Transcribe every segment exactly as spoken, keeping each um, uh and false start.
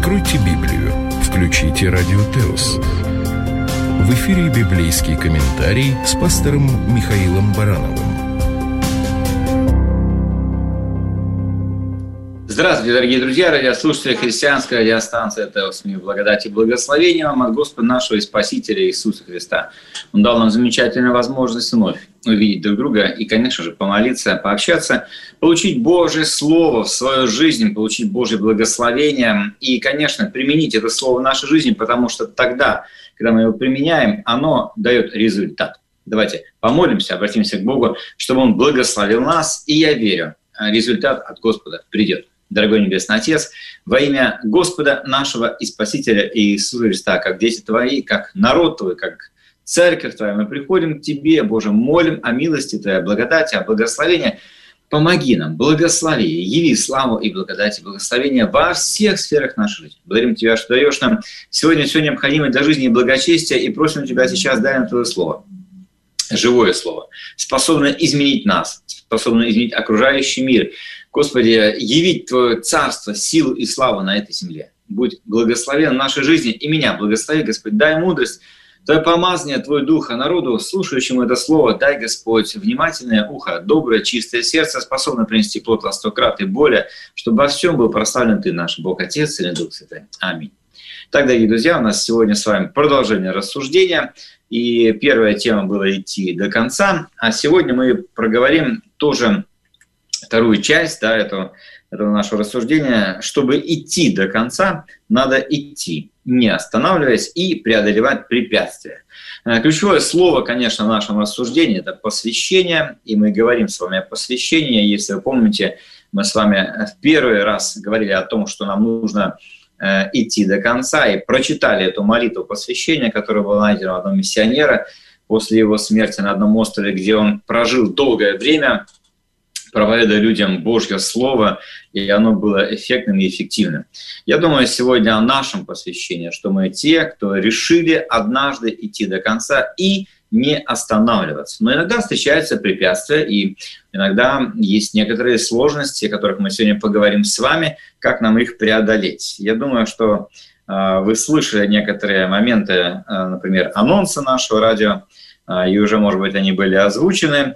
Откройте Библию, включите Радио Теос. В эфире библейский комментарий с пастором Михаилом Барановым. Здравствуйте, дорогие друзья, радиослушатели христианской радиостанции Теос. Мир, благодать и благословение вам от Господа нашего и Спасителя Иисуса Христа. Он дал нам замечательную возможность вновь увидеть друг друга и, конечно же, помолиться, пообщаться, получить Божье Слово в свою жизнь, получить Божье благословение и, конечно, применить это Слово в нашей жизни, потому что тогда, когда мы его применяем, оно дает результат. Давайте помолимся, обратимся к Богу, чтобы Он благословил нас, и я верю, результат от Господа придет. Дорогой Небесный Отец, во имя Господа нашего и Спасителя Иисуса Христа, как дети Твои, как народ Твой, как Церковь Твоя, мы приходим к Тебе, Боже, молим о милости Твоей, о благодати, о благословении. Помоги нам, благослови, яви славу и благодать и благословение во всех сферах нашей жизни. Благодарим Тебя, что даешь нам сегодня все необходимое для жизни и благочестия, и просим Тебя сейчас, дай нам Твое Слово, живое Слово, способное изменить нас, способное изменить окружающий мир. Господи, явить Твое царство, силу и славу на этой земле. Будь благословен в нашей жизни и меня благослови, Господь, дай мудрость, Твое помазание, Твой Дух, а народу, слушающему это Слово, дай, Господь, внимательное ухо, доброе, чистое сердце, способное принести плод во сто крат и более, чтобы во всем был прославлен Ты, наш Бог, Отец и Дух Святой. Аминь. Так, дорогие друзья, у нас сегодня с вами продолжение рассуждения, и первая тема была идти до конца, а сегодня мы проговорим тоже вторую часть, да, этого, этого нашего рассуждения. Чтобы идти до конца, надо идти, не останавливаясь, и преодолевать препятствия. Ключевое слово, конечно, в нашем рассуждении – это посвящение, и мы говорим с вами о посвящении. Если вы помните, мы с вами в первый раз говорили о том, что нам нужно э, идти до конца, и прочитали эту молитву посвящения, которая была найдена у одного миссионера после его смерти на одном острове, где он прожил долгое время, проповедуя людям Божье Слово, и оно было эффектным и эффективным. Я думаю сегодня о нашем посвящении, что мы те, кто решили однажды идти до конца и не останавливаться. Но иногда встречаются препятствия, и иногда есть некоторые сложности, о которых мы сегодня поговорим с вами, как нам их преодолеть. Я думаю, что э, вы слышали некоторые моменты, э, например, анонса нашего радио, э, и уже, может быть, они были озвучены.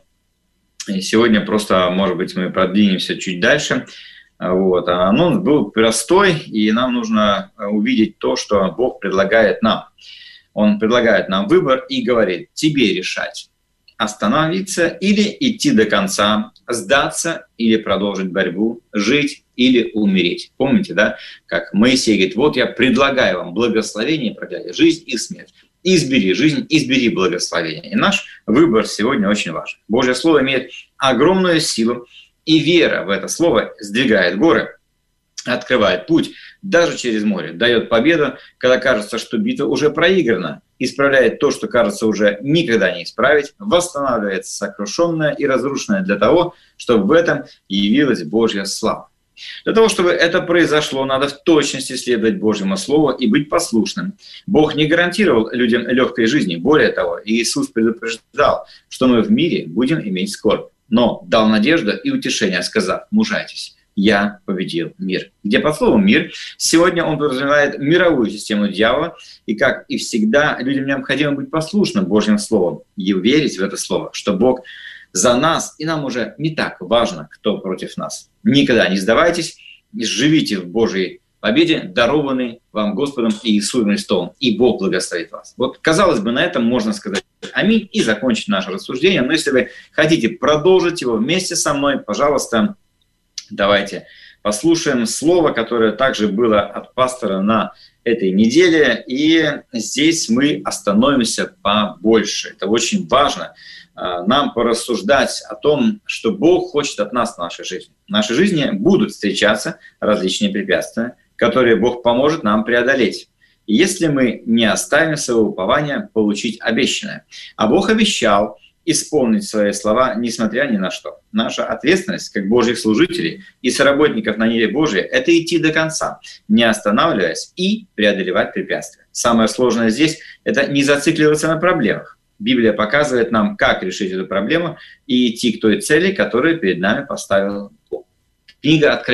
И сегодня просто, может быть, мы продвинемся чуть дальше. Вот. А анонс был простой, и нам нужно увидеть то, что Бог предлагает нам. Он предлагает нам выбор и говорит: тебе решать, остановиться или идти до конца, сдаться или продолжить борьбу, жить или умереть. Помните, да, как Моисей говорит: вот я предлагаю вам благословение, проклятие, жизнь и смерть. Избери жизнь, избери благословение. И наш выбор сегодня очень важен. Божье Слово имеет огромную силу, и вера в это Слово сдвигает горы, открывает путь даже через море, дает победу, когда кажется, что битва уже проиграна, исправляет то, что кажется уже никогда не исправить, восстанавливает сокрушенное и разрушенное для того, чтобы в этом явилась Божья слава. Для того, чтобы это произошло, надо в точности следовать Божьему Слову и быть послушным. Бог не гарантировал людям легкой жизни. Более того, Иисус предупреждал, что мы в мире будем иметь скорбь, но дал надежду и утешение, сказав: мужайтесь, я победил мир. Где по слову «мир», сегодня он подразумевает мировую систему дьявола, и, как и всегда, людям необходимо быть послушным Божьим Словом и верить в это Слово, что Бог за нас, и нам уже не так важно, кто против нас. Никогда не сдавайтесь, живите в Божьей победе, дарованной вам Господом Иисусом Христом, и Бог благословит вас. Вот, казалось бы, на этом можно сказать аминь и закончить наше рассуждение, но если вы хотите продолжить его вместе со мной, пожалуйста, давайте послушаем слово, которое также было от пастора на этой неделе, и здесь мы остановимся побольше. Это очень важно. Нам порассуждать о том, что Бог хочет от нас в нашей жизни. В нашей жизни будут встречаться различные препятствия, которые Бог поможет нам преодолеть. И если мы не оставим своего упования получить обещанное. А Бог обещал исполнить свои слова, несмотря ни на что. Наша ответственность, как Божьих служителей и соработников на небе Божьей, это идти до конца, не останавливаясь и преодолевать препятствия. Самое сложное здесь – это не зацикливаться на проблемах. Библия показывает нам, как решить эту проблему и идти к той цели, которую перед нами поставил Бог. Книга Откровения.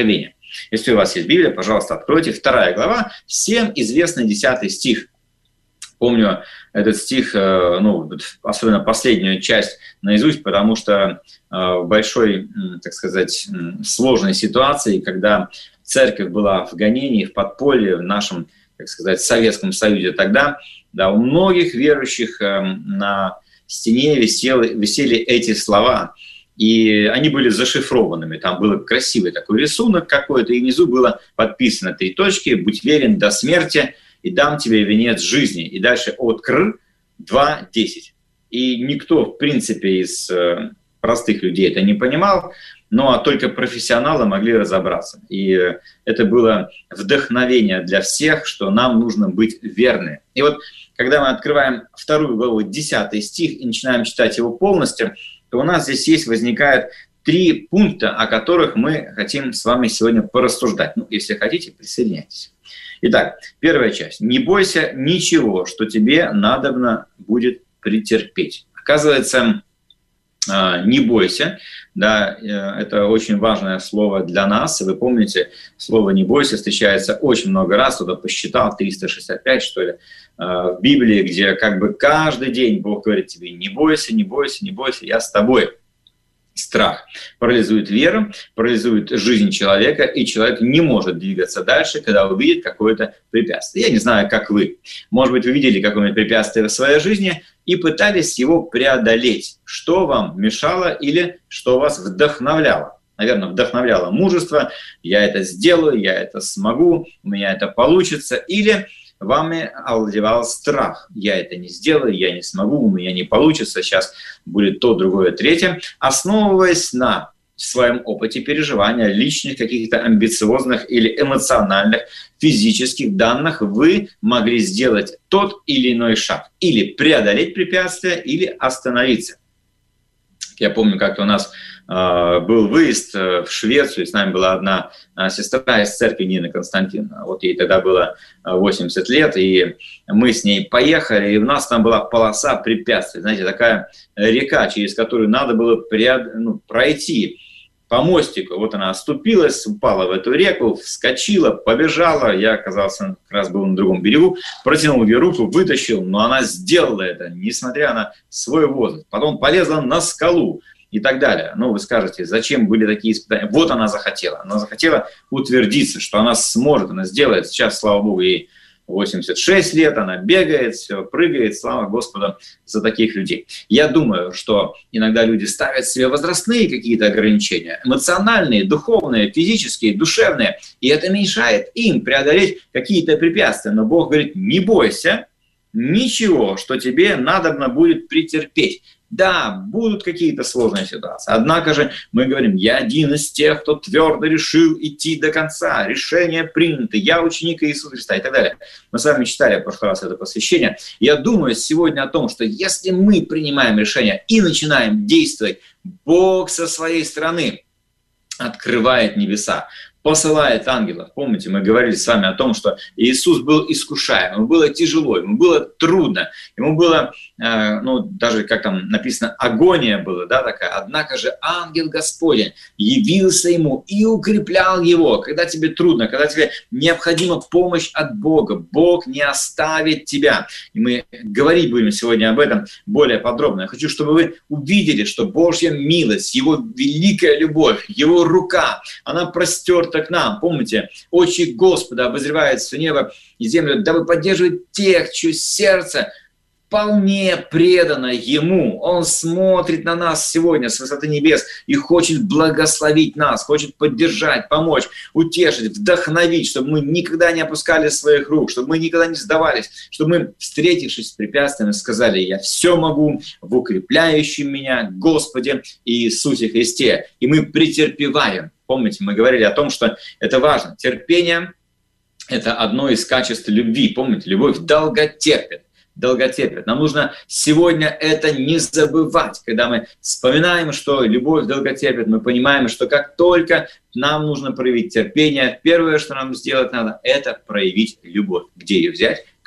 Если у вас есть Библия, пожалуйста, откройте. Вторая глава, всем известный десятый стих. Помню этот стих, ну, особенно последнюю часть наизусть, потому что в большой, так сказать, сложной ситуации, когда церковь была в гонении, в подполье, в нашем, так сказать, Советском Союзе тогда, да, у многих верующих на стене висели, висели эти слова, и они были зашифрованными. Там был красивый такой рисунок какой-то, и внизу было подписано три точки: «Будь верен до смерти, и дам тебе венец жизни». И дальше от Кр два десять. И никто, в принципе, из э, простых людей это не понимал, но только профессионалы могли разобраться. И э, это было вдохновение для всех, что нам нужно быть верны. И вот, когда мы открываем вторую главу, десятый стих, и начинаем читать его полностью, то у нас здесь есть, возникает три пункта, о которых мы хотим с вами сегодня порассуждать. Ну, если хотите, присоединяйтесь. Итак, первая часть. «Не бойся ничего, что тебе надобно будет претерпеть». Оказывается, «не бойся», да, это очень важное слово для нас. И вы помните, слово «не бойся» встречается очень много раз, кто-то посчитал, триста шестьдесят пять, что ли, в Библии, где как бы каждый день Бог говорит тебе: «Не бойся, не бойся, не бойся, я с тобой». Страх парализует веру, парализует жизнь человека, и человек не может двигаться дальше, когда увидит какое-то препятствие. Я не знаю, как вы. Может быть, вы видели какое-нибудь препятствие в своей жизни и пытались его преодолеть. Что вам мешало или что вас вдохновляло? Наверное, вдохновляло мужество. Я это сделаю, я это смогу, у меня это получится. Или вами овладевал страх. Я это не сделаю, я не смогу, у меня не получится, сейчас будет то, другое, третье. Основываясь на своем опыте переживания, личных каких-то амбициозных или эмоциональных, физических данных, вы могли сделать тот или иной шаг. Или преодолеть препятствие, или остановиться. Я помню, как-то у нас э, был выезд э, в Швецию, с нами была одна э, сестра из церкви, Нина Константиновна. Вот ей тогда было восемьдесят лет, и мы с ней поехали, и у нас там была полоса препятствий. Знаете, такая река, через которую надо было преод... ну, пройти по мостику. Вот она оступилась, упала в эту реку, вскочила, побежала. Я оказался, как раз был на другом берегу, протянул ей руку, вытащил, но она сделала это, несмотря на свой возраст. Потом полезла на скалу и так далее. Ну, вы скажете, зачем были такие испытания? Вот она захотела. Она захотела утвердиться, что она сможет, она сделает. Сейчас, слава Богу, ей восемьдесят шесть лет, она бегает, все, прыгает, слава Господу за таких людей. Я думаю, что иногда люди ставят себе возрастные какие-то ограничения, эмоциональные, духовные, физические, душевные, и это мешает им преодолеть какие-то препятствия. Но Бог говорит: не бойся ничего, что тебе надобно будет претерпеть. Да, будут какие-то сложные ситуации. Однако же мы говорим: я один из тех, кто твердо решил идти до конца. Решение принято. Я ученик Иисуса Христа и так далее. Мы с вами читали в прошлый раз это посвящение. Я думаю сегодня о том, что если мы принимаем решение и начинаем действовать, Бог со своей стороны открывает небеса, посылает ангелов. Помните, мы говорили с вами о том, что Иисус был искушаем, ему было тяжело, ему было трудно, ему было, э, ну, даже, как там написано, агония была, да, такая. Однако же ангел Господень явился ему и укреплял его. Когда тебе трудно, когда тебе необходима помощь от Бога, Бог не оставит тебя. И мы говорить будем сегодня об этом более подробно. Я хочу, чтобы вы увидели, что Божья милость, Его великая любовь, Его рука, она простерта к нам. Помните, очи Господа обозревают все небо и землю, дабы поддерживать тех, чье сердце вполне предано Ему. Он смотрит на нас сегодня с высоты небес и хочет благословить нас, хочет поддержать, помочь, утешить, вдохновить, чтобы мы никогда не опускали своих рук, чтобы мы никогда не сдавались, чтобы мы, встретившись с препятствиями, сказали: я все могу в укрепляющем меня Господе Иисусе Христе. И мы претерпеваем. Помните, мы говорили о том, что это важно. Терпение – это одно из качеств любви. Помните, любовь долготерпит. Долготерпит. Нам нужно сегодня это не забывать. Когда мы вспоминаем, что любовь долготерпит, мы понимаем, что как только нам нужно проявить терпение, первое, что нам сделать надо, это проявить любовь. Где ее взять?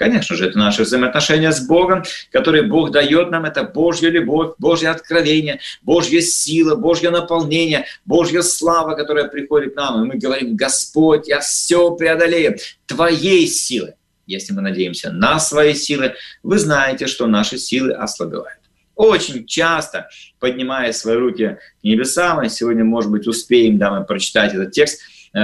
Конечно же, это наши взаимоотношения с Богом, которые Бог дает нам. Это Божья любовь, Божье откровение, Божья сила, Божье наполнение, Божья слава, которая приходит к нам. И мы говорим: Господь, я все преодолею Твоей силой. Если мы надеемся на свои силы, вы знаете, что наши силы ослабевают. Очень часто, поднимая свои руки к небесам, и сегодня, может быть, успеем, да, мы прочитать этот текст,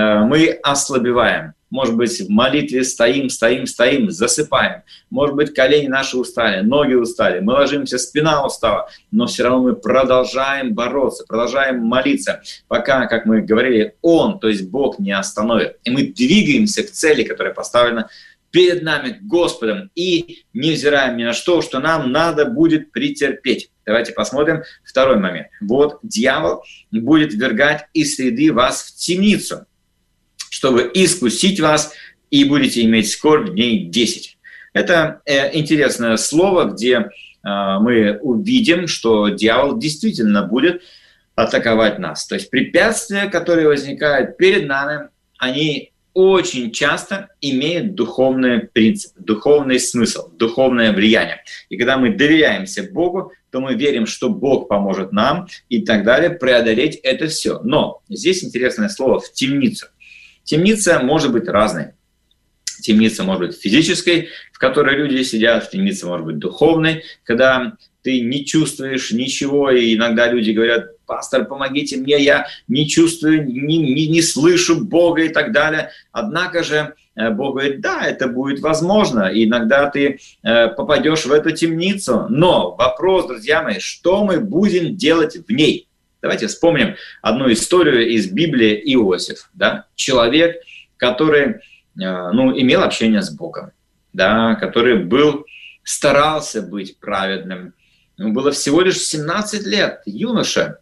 мы ослабеваем. Может быть, в молитве стоим, стоим, стоим, засыпаем. Может быть, колени наши устали, ноги устали, мы ложимся, спина устала, но все равно мы продолжаем бороться, продолжаем молиться, пока, как мы говорили, Он, то есть Бог, не остановит. И мы двигаемся к цели, которая поставлена перед нами Господом, и не взираем ни на что, что нам надо будет претерпеть. Давайте посмотрим второй момент. Вот дьявол будет ввергать из среды вас в темницу, чтобы искусить вас, и будете иметь скорбь дней десять. Это э, интересное слово, где э, мы увидим, что дьявол действительно будет атаковать нас. То есть препятствия, которые возникают перед нами, они очень часто имеют духовный принцип, духовный смысл, духовное влияние. И когда мы доверяемся Богу, то мы верим, что Бог поможет нам и так далее преодолеть это все. Но здесь интересное слово «в темницу». Темница может быть разной. Темница может быть физической, в которой люди сидят, темница может быть духовной, когда ты не чувствуешь ничего, и иногда люди говорят: пастор, помогите мне, я не чувствую, не, не, не слышу Бога и так далее. Однако же Бог говорит: да, это будет возможно, и иногда ты э, попадешь в эту темницу. Но вопрос, друзья мои, что мы будем делать в ней? Давайте вспомним одну историю из Библии. Иосиф, да? Человек, который э, ну, имел общение с Богом, да? Который был, старался быть праведным. Ему было всего лишь семнадцать лет, юноша,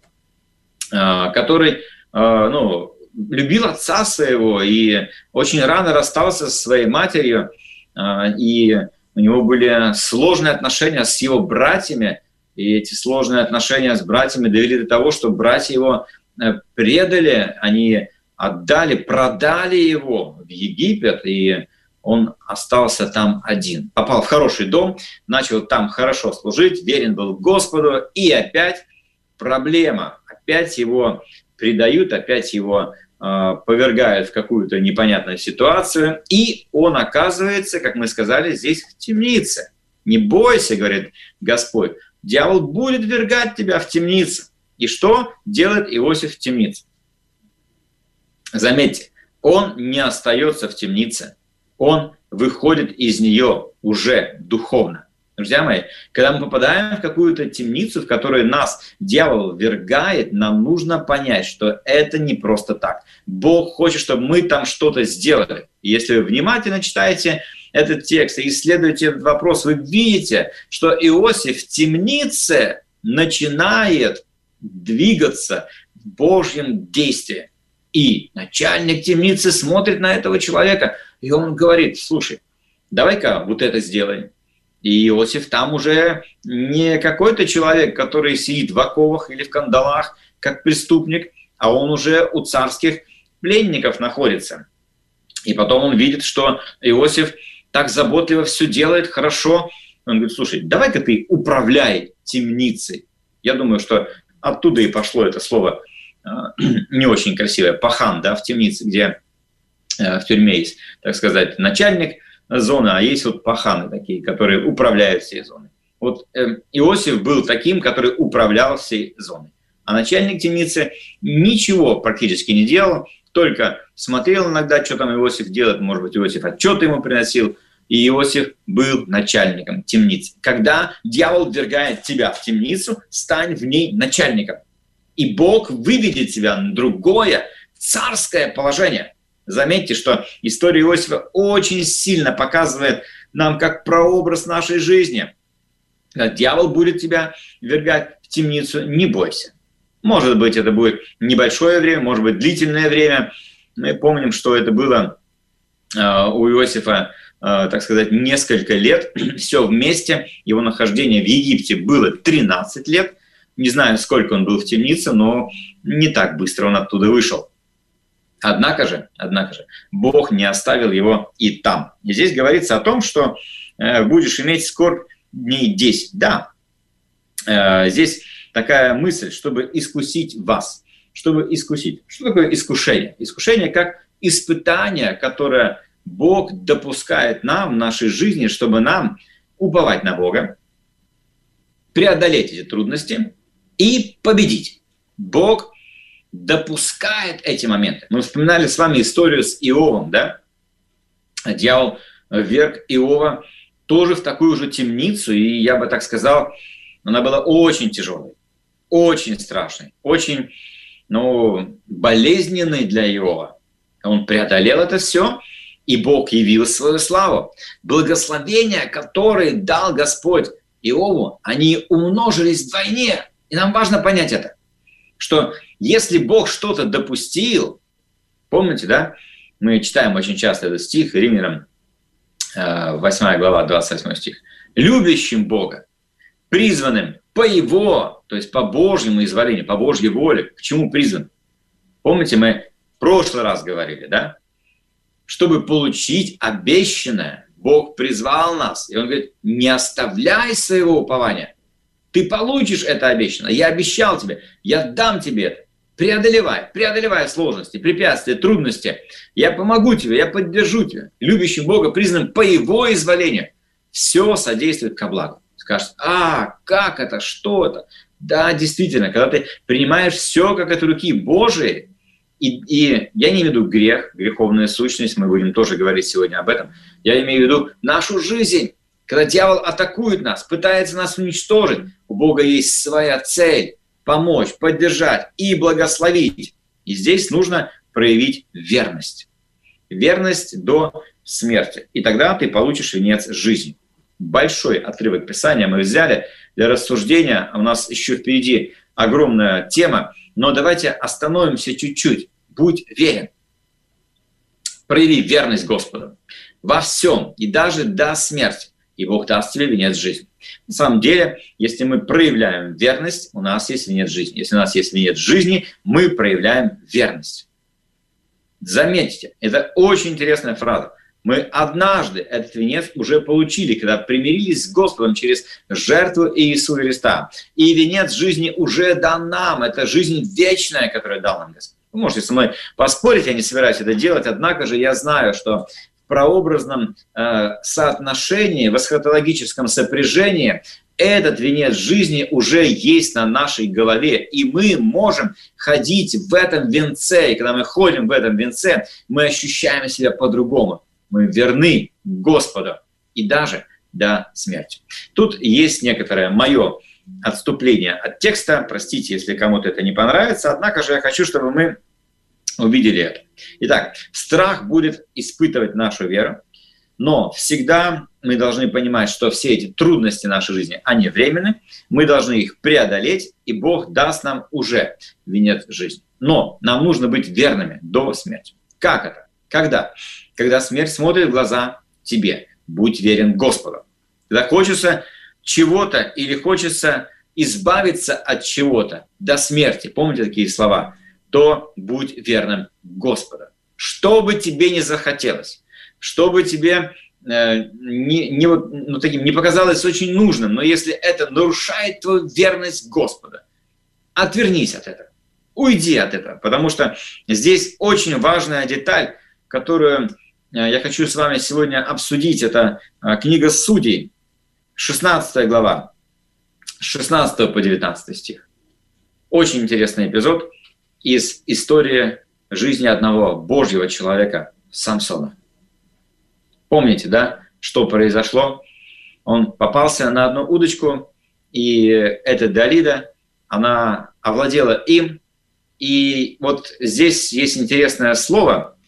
э, который э, ну, любил отца своего и очень рано расстался со своей матерью, э, и у него были сложные отношения с его братьями. И эти сложные отношения с братьями довели до того, что братья его предали, они отдали, продали его в Египет, и он остался там один. Попал в хороший дом, начал там хорошо служить, верен был Господу, и опять проблема. Опять его предают, опять его э, повергают в какую-то непонятную ситуацию, и он оказывается, как мы сказали, здесь в темнице. Не бойся, говорит Господь. Дьявол будет ввергать тебя в темницу. И что делает Иосиф в темнице? Заметьте, он не остается в темнице, он выходит из нее уже духовно. Друзья мои, когда мы попадаем в какую-то темницу, в которую нас дьявол ввергает, нам нужно понять, что это не просто так. Бог хочет, чтобы мы там что-то сделали. И если вы внимательно читаете этот текст и исследуете этот вопрос, вы видите, что Иосиф в темнице начинает двигаться в Божьем действии. И начальник темницы смотрит на этого человека, и он говорит: слушай, давай-ка вот это сделаем. И Иосиф там уже не какой-то человек, который сидит в оковах или в кандалах, как преступник, а он уже у царских пленников находится. И потом он видит, что Иосиф так заботливо все делает, хорошо. Он говорит: слушай, давай-ка ты управляй темницей. Я думаю, что оттуда и пошло это слово э, не очень красивое, пахан, да, в темнице, где э, в тюрьме есть, так сказать, начальник зоны, а есть вот паханы такие, которые управляют всей зоной. Вот э, Иосиф был таким, который управлял всей зоной. А начальник темницы ничего практически не делал, только смотрел иногда, что там Иосиф делает, может быть, Иосиф отчеты ему приносил, и Иосиф был начальником темницы. Когда дьявол ввергает тебя в темницу, стань в ней начальником. И Бог выведет тебя на другое царское положение. Заметьте, что история Иосифа очень сильно показывает нам как прообраз нашей жизни. Когда дьявол будет тебя ввергать в темницу, не бойся. Может быть, это будет небольшое время, может быть, длительное время. Мы помним, что это было э, у Иосифа, э, так сказать, несколько лет. Все вместе. Его нахождение в Египте было тринадцать лет. Не знаю, сколько он был в темнице, но не так быстро он оттуда вышел. Однако же, однако же, Бог не оставил его и там. И здесь говорится о том, что будешь иметь скорбь дней десять. Да, здесь такая мысль, чтобы искусить вас. Чтобы искусить. Что такое искушение? Искушение как испытание, которое Бог допускает нам в нашей жизни, чтобы нам уповать на Бога, преодолеть эти трудности и победить. Бог допускает эти моменты. Мы вспоминали с вами историю с Иовом, да? Дьявол вверг Иова тоже в такую же темницу, и я бы так сказал, она была очень тяжелой, очень страшной, очень, ну, болезненной для Иова. Он преодолел это все, и Бог явил свою славу. Благословения, которые дал Господь Иову, они умножились вдвойне. И нам важно понять это, что если Бог что-то допустил, помните, да, мы читаем очень часто этот стих, Римлянам, восьмая глава, двадцать восьмой стих, «Любящим Бога, призванным по Его, то есть по Божьему изволению, по Божьей воле». К чему призван? Помните, мы в прошлый раз говорили, да? Чтобы получить обещанное, Бог призвал нас. И Он говорит, не оставляй своего упования. Ты получишь это обещанное. Я обещал тебе, я дам тебе это. Преодолевай, преодолевай сложности, препятствия, трудности. Я помогу тебе, я поддержу тебя. Любящим Бога, признанным по Его изволению, все содействует ко благу. Скажешь, а, как это, что это? Да, действительно, когда ты принимаешь все как от руки Божией, и, и я не имею в виду грех, греховная сущность, мы будем тоже говорить сегодня об этом, я имею в виду нашу жизнь, когда дьявол атакует нас, пытается нас уничтожить, у Бога есть своя цель. Помочь, поддержать и благословить. И здесь нужно проявить верность. Верность до смерти. И тогда ты получишь венец жизни. Большой отрывок Писания мы взяли для рассуждения. У нас еще впереди огромная тема. Но давайте остановимся чуть-чуть. Будь верен. Прояви верность Господу во всем и даже до смерти. И Бог даст тебе венец жизни. На самом деле, если мы проявляем верность, у нас есть венец жизни. Если у нас есть венец жизни, мы проявляем верность. Заметьте, это очень интересная фраза. Мы однажды этот венец уже получили, когда примирились с Господом через жертву Иисуса Христа. И венец жизни уже дан нам. Это жизнь вечная, которую дал нам Господь. Вы можете со мной поспорить, я не собираюсь это делать, однако же я знаю, что в прообразном э, соотношении, в эсхатологическом сопряжении этот венец жизни уже есть на нашей голове. И мы можем ходить в этом венце. И когда мы ходим в этом венце, мы ощущаем себя по-другому. Мы верны Господу и даже до смерти. Тут есть некоторое мое отступление от текста. Простите, если кому-то это не понравится. Однако же я хочу, чтобы мы увидели это. Итак, страх будет испытывать нашу веру, но всегда мы должны понимать, что все эти трудности нашей жизни, они временны, мы должны их преодолеть, и Бог даст нам уже венец жизни. Но нам нужно быть верными до смерти. Как это? Когда? Когда смерть смотрит в глаза тебе. Будь верен Господу. Когда хочется чего-то или хочется избавиться от чего-то до смерти, помните такие слова, то будь верным Господу. Что бы тебе ни захотелось, что бы тебе э, не, не, ну, таким, не показалось очень нужным, но если это нарушает твою верность Господу, отвернись от этого, уйди от этого, потому что здесь очень важная деталь, которую я хочу с вами сегодня обсудить. Это книга Судей, шестнадцатая глава, с шестнадцатого по девятнадцатый стих. Очень интересный эпизод из истории жизни одного Божьего человека, Самсона. Помните, да, что произошло? Он попался на одну удочку, и эта Далида, она овладела им. И вот здесь есть интересное слово.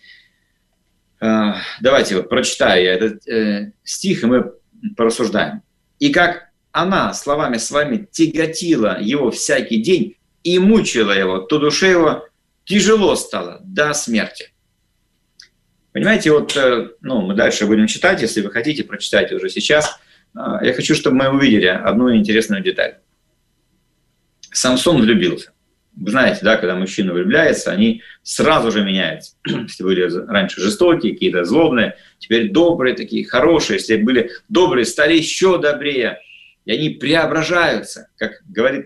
Давайте вот прочитаю я этот стих, и мы порассуждаем. «И как она словами своими тяготила его всякий день и мучила его, то душе его тяжело стало до смерти». Понимаете, вот, ну, мы дальше будем читать, если вы хотите, прочитайте уже сейчас. Я хочу, чтобы мы увидели одну интересную деталь. Самсон влюбился. Вы знаете, да, когда мужчина влюбляется, они сразу же меняются. Если были раньше жестокие, какие-то злобные, теперь добрые такие, хорошие. Если были добрые, стали еще добрее. И они преображаются. Как говорят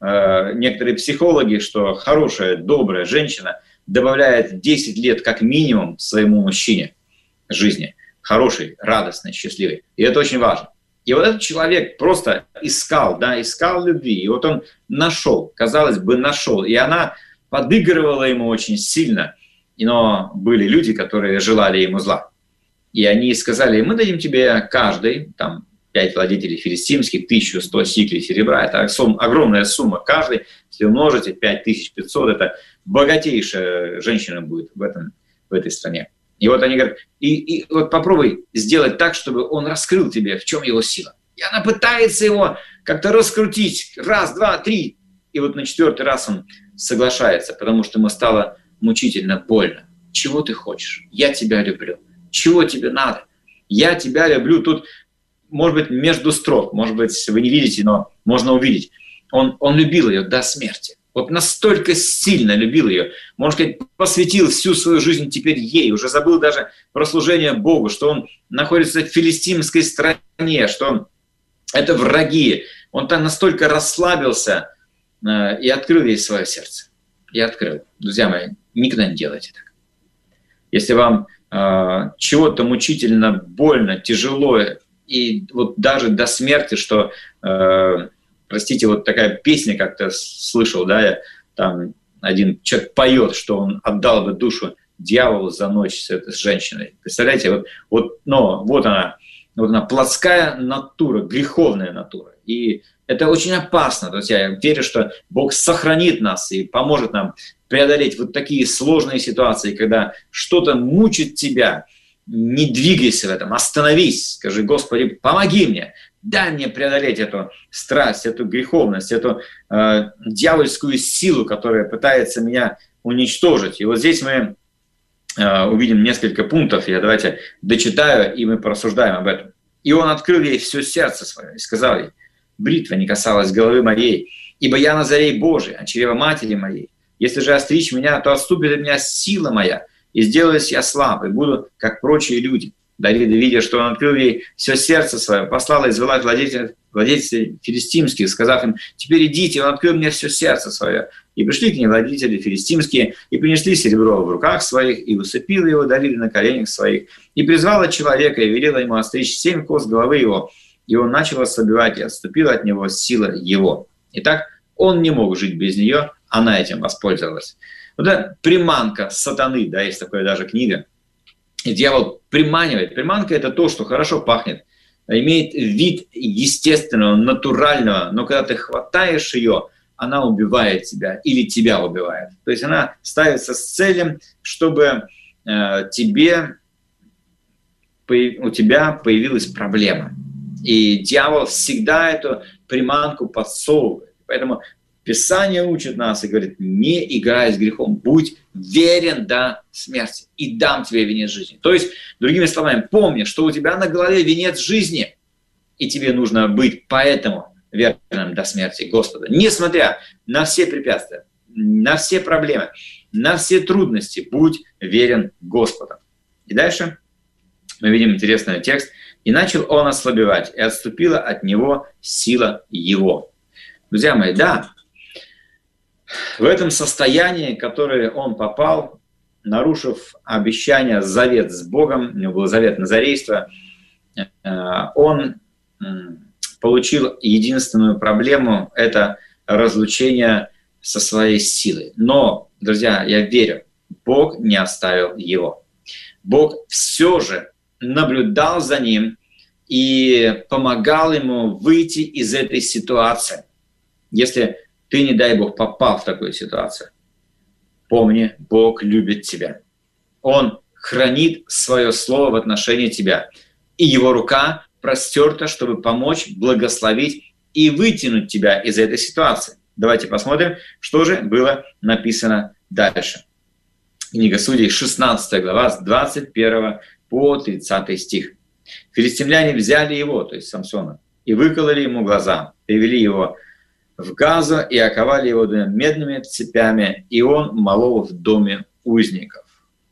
э, некоторые психологи, что хорошая, добрая женщина добавляет десять лет как минимум своему мужчине жизни. Хороший, радостный, счастливый. И это очень важно. И вот этот человек просто искал, да, искал любви. И вот он нашел, казалось бы, нашел. И она подыгрывала ему очень сильно. Но были люди, которые желали ему зла. И они сказали: мы дадим тебе каждый, там, пять владетелей филистимских, тысячу сто сиклей серебра. Это огромная сумма каждый. Если умножите, пять тысяч пятьсот, это богатейшая женщина будет в, этом, в этой стране. И вот они говорят, и, и вот попробуй сделать так, чтобы он раскрыл тебе, в чем его сила. И она пытается его как-то раскрутить. Раз, два, три. И вот на четвертый раз он соглашается, потому что ему стало мучительно больно. Чего ты хочешь? Я тебя люблю. Чего тебе надо? Я тебя люблю. Тут, может быть, между строк, может быть, вы не видите, но можно увидеть. Он, он любил ее до смерти. Вот настолько сильно любил ее, можно сказать, посвятил всю свою жизнь теперь ей, уже забыл даже про служение Богу, что он находится в филистимской стране, что он, это враги. Он там настолько расслабился э, и открыл ей свое сердце. И открыл. Друзья мои, никогда не делайте так. Если вам э, чего-то мучительно, больно, тяжело, и вот даже до смерти, что... Э, Простите, вот такая песня как-то слышал, да, я, там один человек поет, что он отдал бы душу дьяволу за ночь с этой женщиной. Представляете, вот, вот, но вот она, вот она, плотская натура, греховная натура. И это очень опасно, друзья. Я верю, что Бог сохранит нас и поможет нам преодолеть вот такие сложные ситуации, когда что-то мучит тебя. Не двигайся в этом, остановись, скажи: Господи, помоги мне. Дай мне преодолеть эту страсть, эту греховность, эту э, дьявольскую силу, которая пытается меня уничтожить. И вот здесь мы э, увидим несколько пунктов. Я давайте дочитаю, и мы порассуждаем об этом. «И он открыл ей все сердце свое и сказал ей: бритва не касалась головы моей, ибо я Назарей Божий, а чрево матери моей. Если же остричь меня, то отступит от меня сила моя, и сделаюсь я слаб, и буду, как прочие люди». Давид, видя, что он открыл ей все сердце свое, послал и извела владетелей, владетелей филистимских, сказав им: теперь идите, он открыл мне все сердце свое. И пришли к ней владетели филистимские, и принесли серебро в руках своих, и усыпила его Давида на коленях своих, и призвала человека, и велела ему остричь семь кос головы его, и он начал ослабевать, и отступила от него сила его. Итак, он не мог жить без нее, она этим воспользовалась. Вот это приманка сатаны, да, есть такая даже книга. И дьявол приманивает. Приманка – это то, что хорошо пахнет, имеет вид естественного, натурального, но когда ты хватаешь ее, она убивает тебя или тебя убивает. То есть она ставится с целью, чтобы э, тебе, у тебя появилась проблема. И дьявол всегда эту приманку подсовывает. Поэтому Писание учит нас и говорит: не играй с грехом, будь верен до смерти, и дам тебе венец жизни. То есть, другими словами, помни, что у тебя на голове венец жизни, и тебе нужно быть поэтому верным до смерти Господа. Несмотря на все препятствия, на все проблемы, на все трудности, будь верен Господу. И дальше мы видим интересный текст. «И начал он ослабевать, и отступила от него сила его». Друзья мои, да, в этом состоянии, в которое он попал, нарушив обещание, завет с Богом, у него был завет назарейства, он получил единственную проблему – это разлучение со своей силой. Но, друзья, я верю, Бог не оставил его. Бог все же наблюдал за ним и помогал ему выйти из этой ситуации. Если ты, не дай Бог, попал в такую ситуацию, помни, Бог любит тебя. Он хранит свое слово в отношении тебя. И его рука простерта, чтобы помочь, благословить и вытянуть тебя из этой ситуации. Давайте посмотрим, что же было написано дальше. Книга Судей, шестнадцатая глава, с двадцать первого по тридцатый стих. «Филистимляне взяли его, то есть Самсона, и выкололи ему глаза, привели его в Газу и оковали его двумя медными цепями, и он молол в доме узников.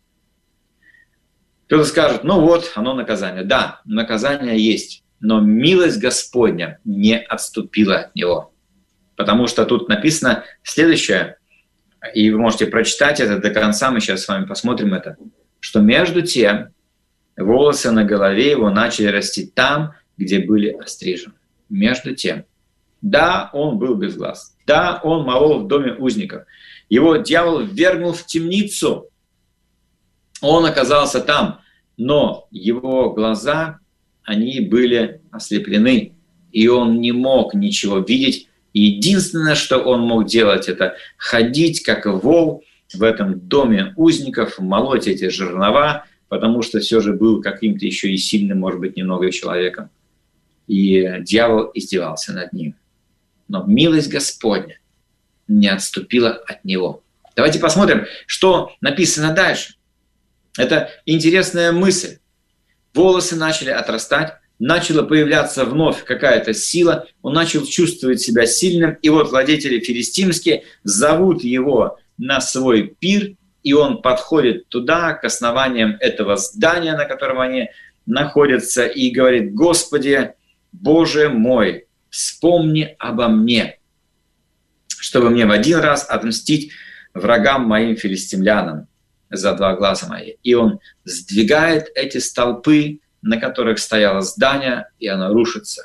Кто-то скажет, ну вот, оно наказание. Да, наказание есть, но милость Господня не отступила от него. Потому что тут написано следующее, и вы можете прочитать это до конца, мы сейчас с вами посмотрим это, что между тем волосы на голове его начали расти там, где были острижены. Между тем. Да, он был без глаз. Да, он молол в доме узников. Его дьявол ввергнул в темницу. Он оказался там, но его глаза, они были ослеплены, и он не мог ничего видеть. И единственное, что он мог делать, это ходить, как вол, в этом доме узников, молоть эти жернова, потому что все же был каким-то еще и сильным, может быть, немного человеком. И дьявол издевался над ним. Но милость Господня не отступила от него. Давайте посмотрим, что написано дальше. Это интересная мысль. Волосы начали отрастать, начала появляться вновь какая-то сила, он начал чувствовать себя сильным, и вот владетели филистимские зовут его на свой пир, и он подходит туда, к основаниям этого здания, на котором они находятся, и говорит: «Господи, Боже мой, вспомни обо мне, чтобы мне в один раз отмстить врагам моим филистимлянам за два глаза мои». И он сдвигает эти столпы, на которых стояло здание, и оно рушится.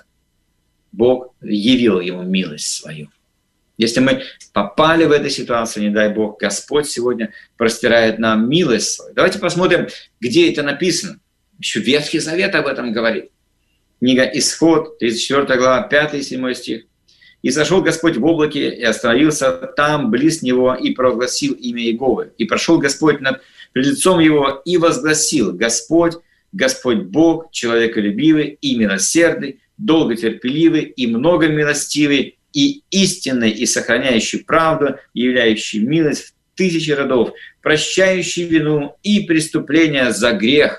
Бог явил ему милость свою. Если мы попали в эту ситуацию, не дай Бог, Господь сегодня простирает нам милость свою. Давайте посмотрим, где это написано. Еще Ветхий Завет об этом говорит. Книга Исход, тридцать четвёртая глава, пятый и седьмой стих. «И сошел Господь в облаке, и остановился там, близ него, и провозгласил имя Иеговы. И прошел Господь над пред лицом его, и возгласил: Господь, Господь Бог, человеколюбивый и милосердный, долготерпеливый и многомилостивый, и истинный, и сохраняющий правду, являющий милость в тысячи родов, прощающий вину и преступления за грех,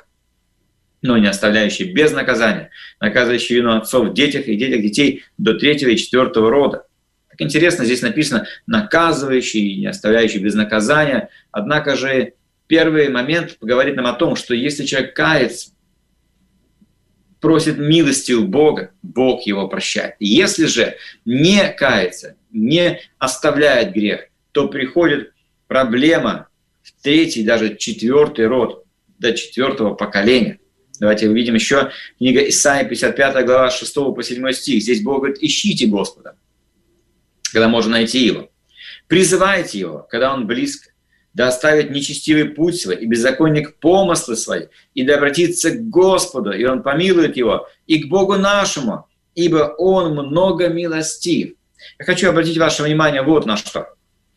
но не оставляющий без наказания, наказывающий вину отцов в детях и детях детей до третьего и четвертого рода». Так интересно, здесь написано «наказывающий», не оставляющий без наказания. Однако же первый момент говорит нам о том, что если человек кается, просит милости у Бога, Бог его прощает. Если же не кается, не оставляет грех, то приходит проблема в третий, даже четвертый род, до четвертого поколения. Давайте увидим еще книга Исаии, пятьдесят пятая глава, шестой по седьмой стих. Здесь Бог говорит: «Ищите Господа, когда можно найти Его. Призывайте Его, когда Он близко. Да оставит нечестивый путь свой и беззаконник помыслы свои, и да обратится к Господу, и Он помилует его, и к Богу нашему, ибо Он много милостив». Я хочу обратить ваше внимание вот на что.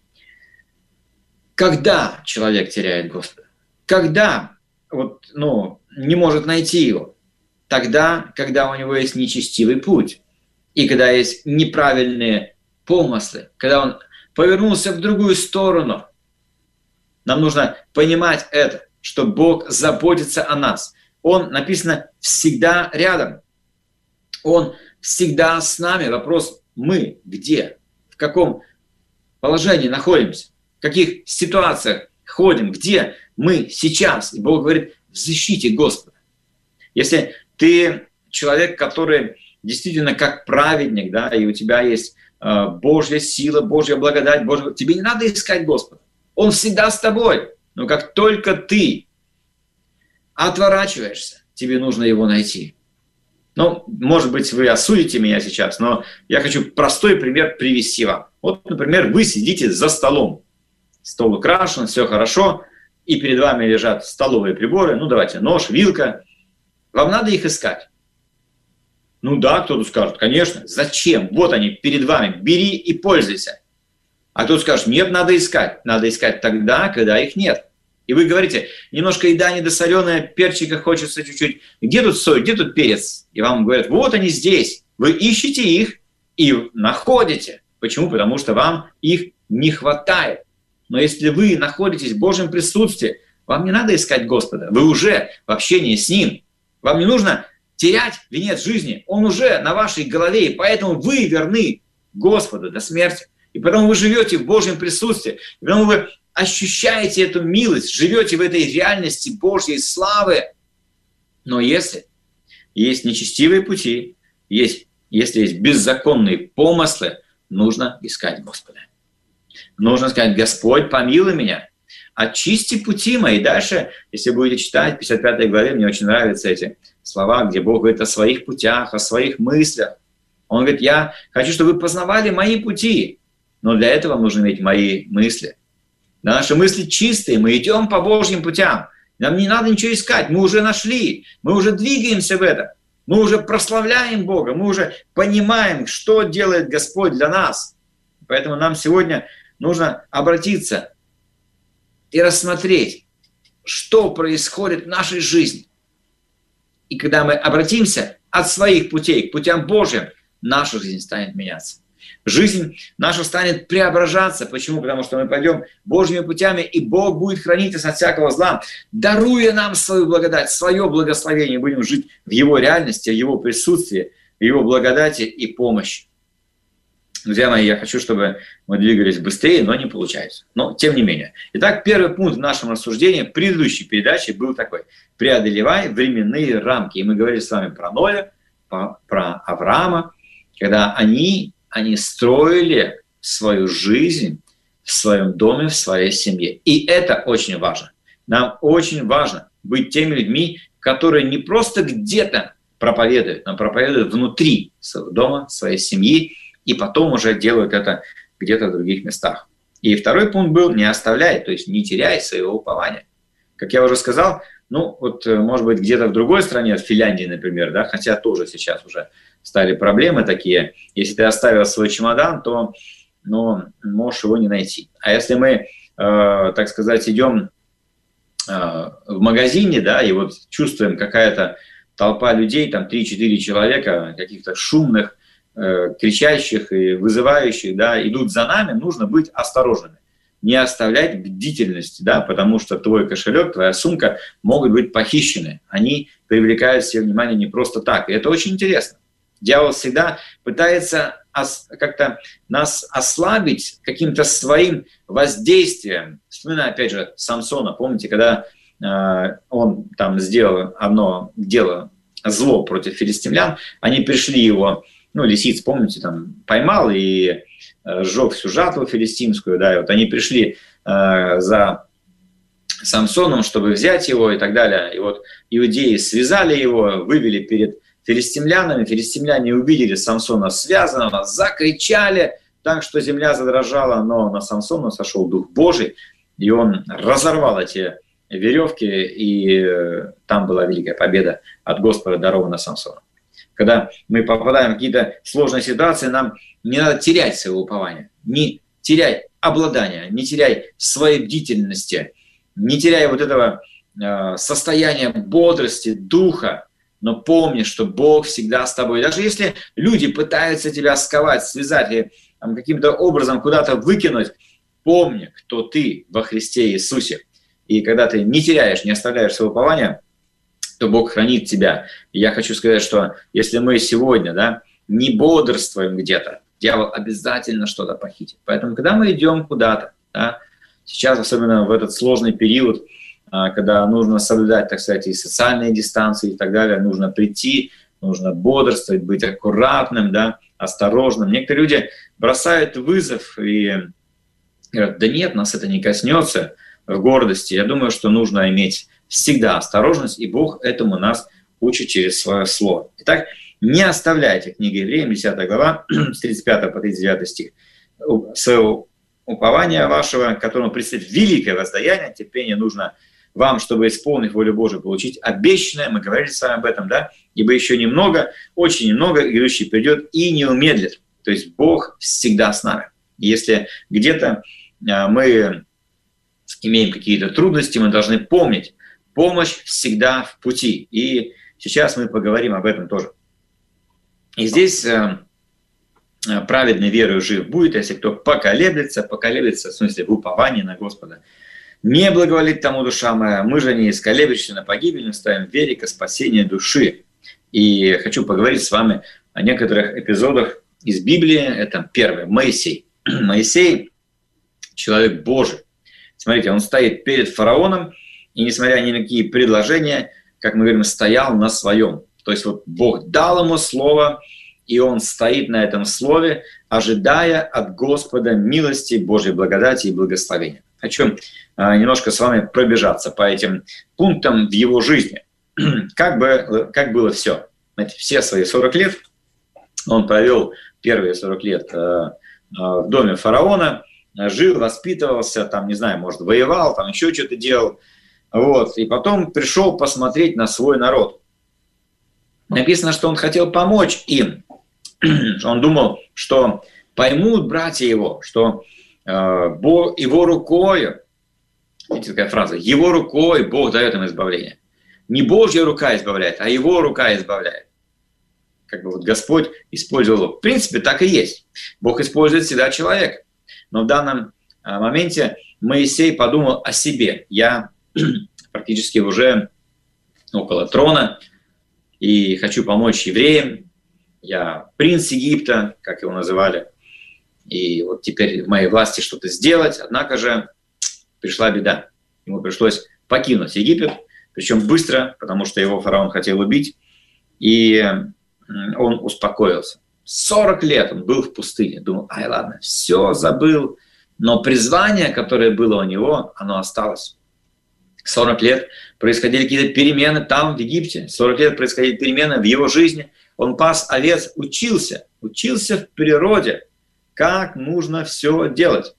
Когда человек теряет Господа? Когда вот, ну, не может найти Его? Тогда, когда у него есть нечестивый путь, и когда есть неправильные помыслы, когда он повернулся в другую сторону. Нам нужно понимать это, что Бог заботится о нас. Он, написано, всегда рядом. Он всегда с нами. Вопрос: мы где? В каком положении находимся? В каких ситуациях ходим? Где мы сейчас? И Бог говорит: в защите Господа. Если ты человек, который действительно как праведник, да, и у тебя есть э, Божья сила, Божья благодать, Божья... тебе не надо искать Господа. Он всегда с тобой. Но как только ты отворачиваешься, тебе нужно его найти. Ну, может быть, вы осудите меня сейчас, но я хочу простой пример привести вам. Вот, например, вы сидите за столом. Стол украшен, все хорошо, и перед вами лежат столовые приборы. Ну, давайте, нож, вилка. Вам надо их искать? Ну да, кто-то скажет: конечно. Зачем? Вот они перед вами. Бери и пользуйся. А кто-то скажет: нет, надо искать. Надо искать тогда, когда их нет. И вы говорите: немножко еда недосоленая, перчика хочется чуть-чуть. Где тут соль, где тут перец? И вам говорят: вот они здесь. Вы ищете их и находите. Почему? Потому что вам их не хватает. Но если вы находитесь в Божьем присутствии, вам не надо искать Господа. Вы уже в общении с Ним. Вам не нужно терять венец жизни. Он уже на вашей голове, и поэтому вы верны Господу до смерти. И потому вы живете в Божьем присутствии, и потому вы ощущаете эту милость, живете в этой реальности Божьей славы. Но если есть нечестивые пути, есть, если есть беззаконные помыслы, нужно искать Господа. Нужно сказать: Господь, помилуй меня, очисти пути мои. Дальше, если будете читать, в пятьдесят пятой главе, мне очень нравятся эти слова, где Бог говорит о своих путях, о своих мыслях. Он говорит: я хочу, чтобы вы познавали мои пути, но для этого нужно иметь мои мысли. Да, наши мысли чистые, мы идем по Божьим путям. Нам не надо ничего искать, мы уже нашли, мы уже двигаемся в это. Мы уже прославляем Бога, мы уже понимаем, что делает Господь для нас. Поэтому нам сегодня нужно обратиться и рассмотреть, что происходит в нашей жизни. И когда мы обратимся от своих путей к путям Божьим, наша жизнь станет меняться. Жизнь наша станет преображаться. Почему? Потому что мы пойдем Божьими путями, и Бог будет хранить нас от всякого зла, даруя нам свою благодать, свое благословение. Будем жить в Его реальности, в Его присутствии, в Его благодати и помощи. Друзья мои, я хочу, чтобы мы двигались быстрее, но не получается. Но тем не менее. Итак, первый пункт в нашем рассуждении предыдущей передачи был такой: преодолевай временные рамки. И мы говорили с вами про Ноя, про Авраама, когда они... Они строили свою жизнь в своем доме, в своей семье. И это очень важно. Нам очень важно быть теми людьми, которые не просто где-то проповедуют, но проповедуют внутри своего дома, своей семьи, и потом уже делают это где-то в других местах. И второй пункт был: не оставляй, то есть не теряй своего упования. Как я уже сказал, ну вот, может быть, где-то в другой стране, в Финляндии, например, да, хотя тоже сейчас уже стали проблемы такие. Если ты оставил свой чемодан, то ну, можешь его не найти. А если мы, э, так сказать, идем э, в магазине, да, и вот чувствуем какая-то толпа людей, там три-четыре человека, каких-то шумных, э, кричащих и вызывающих, да, идут за нами, нужно быть осторожными. Не оставлять бдительность, да, потому что твой кошелек, твоя сумка могут быть похищены. Они привлекают все внимание не просто так. И это очень интересно. Дьявол всегда пытается как-то нас ослабить каким-то своим воздействием. Вспоминаю, опять же, Самсона. Помните, когда э, он там сделал одно дело, зло против филистимлян, они пришли его, ну, лисиц, помните, там поймал и э, сжег всю жатву филистимскую, да, и вот они пришли э, за Самсоном, чтобы взять его и так далее. И вот иудеи связали его, вывели перед филистимлянами. Филистимляне увидели Самсона связанного, закричали так, что земля задрожала, но на Самсона сошел Дух Божий, и он разорвал эти веревки, и там была великая победа от Господа, дарована Самсону. Когда мы попадаем в какие-то сложные ситуации, нам не надо терять своего упования, не теряй обладания, не теряй своей бдительности, не теряй вот этого э, состояния бодрости, духа, но помни, что Бог всегда с тобой. Даже если люди пытаются тебя сковать, связать и там, каким-то образом куда-то выкинуть, помни, кто ты во Христе Иисусе. И когда ты не теряешь, не оставляешь своего упования, то Бог хранит тебя. И я хочу сказать, что если мы сегодня, да, не бодрствуем где-то, дьявол обязательно что-то похитит. Поэтому, когда мы идем куда-то, да, сейчас, особенно в этот сложный период, когда нужно соблюдать, так сказать, и социальные дистанции и так далее, нужно прийти, нужно бодрствовать, быть аккуратным, да, осторожным. Некоторые люди бросают вызов и говорят: да нет, нас это не коснется, в гордости. Я думаю, что нужно иметь всегда осторожность, и Бог этому нас учит через свое слово. Итак, не оставляйте, книга Евреям, десятая глава, с тридцать пятого по тридцать девятый стих, своего упования вашего, которому предстоит великое воздаяние, терпение нужно вам, чтобы, исполнив волю Божию, получить обещанное. Мы говорили с вами об этом, да? Ибо еще немного, очень немного, и грядущий придет и не умедлит. То есть Бог всегда с нами. Если где-то мы имеем какие-то трудности, мы должны помнить, помощь всегда в пути. И сейчас мы поговорим об этом тоже. И здесь праведный верою жив будет, если кто поколеблется, поколеблется, в смысле, в уповании на Господа. Не благоволит тому душа моя, мы же не исколеблющиеся на погибель, но ставим в вере ко спасению души. И хочу поговорить с вами о некоторых эпизодах из Библии, это первое, Моисей. Моисей – человек Божий. Смотрите, он стоит перед фараоном, и несмотря ни на какие предложения, как мы говорим, стоял на своем. То есть вот Бог дал ему слово, и он стоит на этом слове, ожидая от Господа милости, Божьей благодати и благословения. Хочу а, немножко с вами пробежаться по этим пунктам в его жизни. Как, бы, как было все. Знаете, все свои сорок лет он провел, первые сорок лет а, а, в доме фараона, жил, воспитывался, там, не знаю, может, воевал, там еще что-то делал. Вот. И потом пришел посмотреть на свой народ. Написано, что он хотел помочь им. Он думал, что поймут братья его, что э, Бог, его рукой, видите, такая фраза, его рукой Бог дает им избавление. Не Божья рука избавляет, а его рука избавляет. Как бы вот Господь использовал его. В принципе, так и есть. Бог использует всегда человека. Но в данном э, моменте Моисей подумал о себе. Я практически уже около трона и хочу помочь евреям. Я принц Египта, как его называли, и вот теперь в моей власти что-то сделать. Однако же пришла беда. Ему пришлось покинуть Египет, причем быстро, потому что его фараон хотел убить, и он успокоился. сорок лет он был в пустыне, думал, ай, ладно, все забыл, но призвание, которое было у него, оно осталось. сорок лет происходили какие-то перемены там, в Египте, сорок лет происходили перемены в его жизни. Он пас овец, учился, учился в природе, как нужно все делать.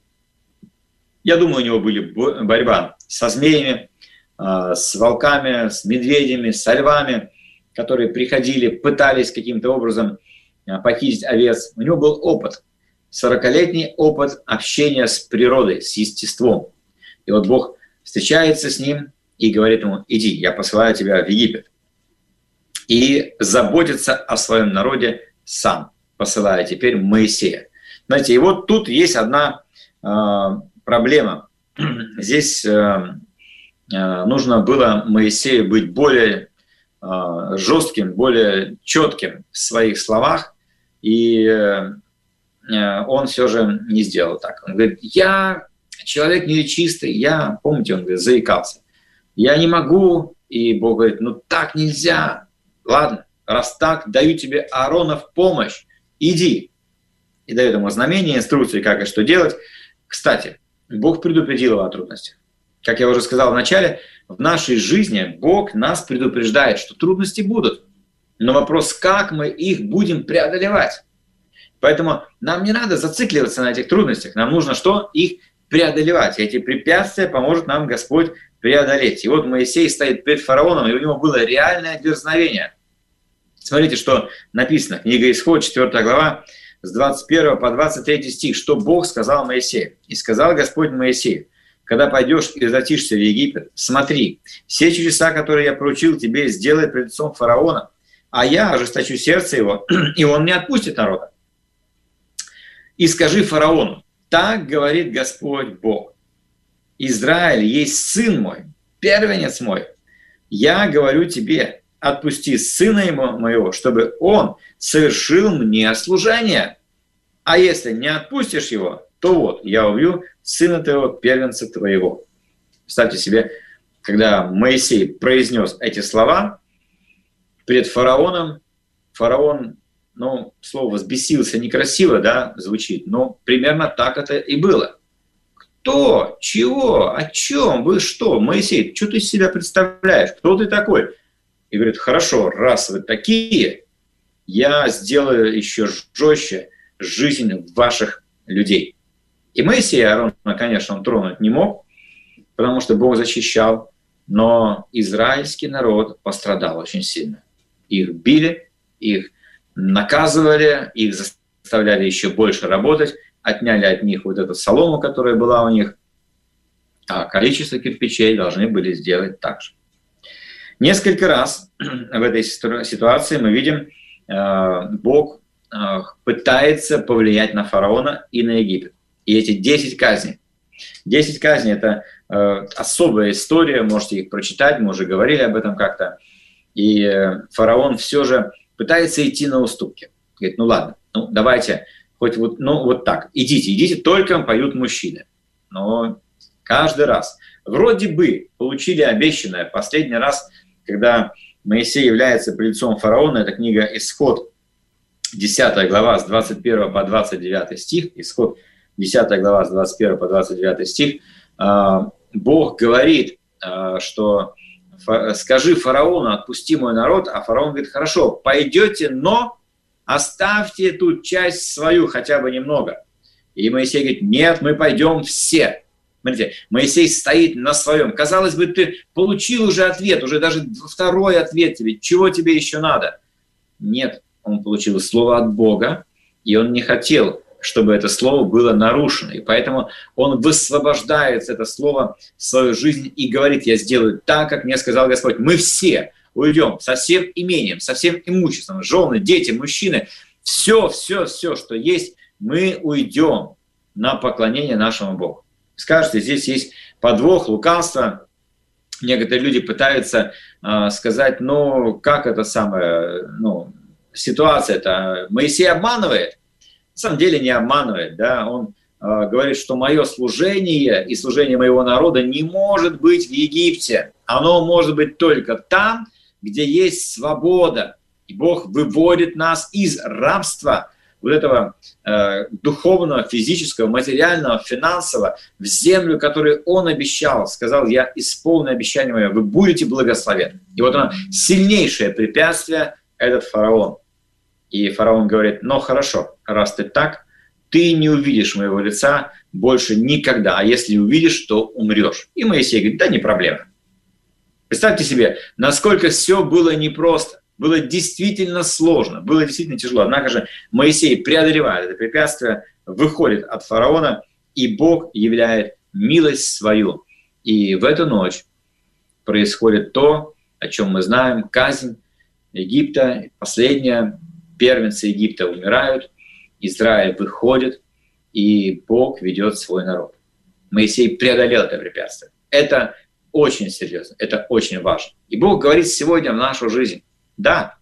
Я думаю, у него были борьба со змеями, с волками, с медведями, со львами, которые приходили, пытались каким-то образом похитить овец. У него был опыт, сорокалетний опыт общения с природой, с естеством. И вот Бог встречается с ним и говорит ему, иди, я посылаю тебя в Египет. И заботится о своем народе сам, посылая теперь Моисея. Знаете, и вот тут есть одна э, проблема. Здесь э, э, нужно было Моисею быть более э, жестким, более четким в своих словах, и э, он все же не сделал так. Он говорит, я человек нечистый, я, помните, он говорит, заикался. Я не могу, и Бог говорит, ну так нельзя. Ладно, раз так, даю тебе Аарона в помощь, иди. И дает ему знамение, инструкции, как и что делать. Кстати, Бог предупредил его о трудностях. Как я уже сказал в начале, в нашей жизни Бог нас предупреждает, что трудности будут. Но вопрос, как мы их будем преодолевать. Поэтому нам не надо зацикливаться на этих трудностях. Нам нужно что? Их преодолевать. И эти препятствия поможет нам Господь преодолеть. И вот Моисей стоит перед фараоном, и у него было реальное дерзновение. Смотрите, что написано. Книга Исход, четвёртая глава, с двадцать первого по двадцать третий стих. Что Бог сказал Моисею. «И сказал Господь Моисею, когда пойдешь и возвратишься в Египет, смотри, все чудеса, которые я поручил тебе, сделай пред лицом фараона, а я ожесточу сердце его, и он не отпустит народа. И скажи фараону, так говорит Господь Бог. Израиль есть сын мой, первенец мой. Я говорю тебе, отпусти сына ему моего, чтобы он совершил мне служение. А если не отпустишь его, то вот, я убью сына твоего, первенца твоего». Представьте себе, когда Моисей произнес эти слова перед фараоном, фараон, ну, слово «взбесился» некрасиво, да, звучит, но примерно так это и было. Кто? Чего? О чем? Вы что? Моисей, что ты из себя представляешь? Кто ты такой? И говорит, хорошо, раз вы такие, я сделаю еще жестче жизнь ваших людей. И Моисей Аарона, конечно, он тронуть не мог, потому что Бог защищал, но израильский народ пострадал очень сильно. Их били, их наказывали, их заставляли еще больше работать, отняли от них вот эту солому, которая была у них, а количество кирпичей должны были сделать так же. Несколько раз в этой ситуации мы видим, Бог пытается повлиять на фараона и на Египет. И эти десять казней. десять казней – это особая история, можете их прочитать, мы уже говорили об этом как-то. И фараон все же пытается идти на уступки. Говорит, ну ладно, Ну, давайте, хоть вот, ну, вот так, идите, идите, только поют мужчины. Но каждый раз. Вроде бы получили обещанное. Последний раз, когда Моисей является при лицом фараона, это книга «Исход», десятая глава, с двадцать первого по двадцать девятый стих, Исход, десятая глава, с двадцать первого по двадцать девятый стих, Бог говорит, что скажи фараону, отпусти мой народ, а фараон говорит, хорошо, пойдете, но оставьте ту часть свою хотя бы немного. И Моисей говорит, нет, мы пойдем все. Смотрите, Моисей стоит на своем. Казалось бы, ты получил уже ответ, уже даже второй ответ тебе, чего тебе еще надо? Нет, он получил слово от Бога, и он не хотел, чтобы это слово было нарушено. И поэтому он высвобождает это слово в свою жизнь и говорит, я сделаю так, как мне сказал Господь. Мы все уйдем со всем имением, со всем имуществом, жены, дети, мужчины, все, все, все, что есть, мы уйдем на поклонение нашему Богу. Скажете, здесь есть подвох, лукавство. Некоторые люди пытаются э, сказать, ну, как это самое, ну, ситуация-то, Моисей обманывает. На самом деле не обманывает, да, он э, говорит, что мое служение и служение моего народа не может быть в Египте. Оно может быть только там, где есть свобода. И Бог выводит нас из рабства, вот этого э, духовного, физического, материального, финансового, в землю, которую Он обещал. Сказал, я исполню обещание мое, вы будете благословенны. И вот оно, сильнейшее препятствие – этот фараон. И фараон говорит, ну хорошо, раз ты так, ты не увидишь моего лица больше никогда, а если увидишь, то умрешь. И Моисей говорит, да не проблема. Представьте себе, насколько все было непросто. Было действительно сложно, было действительно тяжело. Однако же Моисей преодолевает это препятствие, выходит от фараона, и Бог являет милость свою. И в эту ночь происходит то, о чем мы знаем, казнь Египта, последняя, первенцы Египта умирают, Израиль выходит, и Бог ведет свой народ. Моисей преодолел это препятствие. Это очень серьезно, это очень важно. И Бог говорит сегодня в нашу жизнь, да,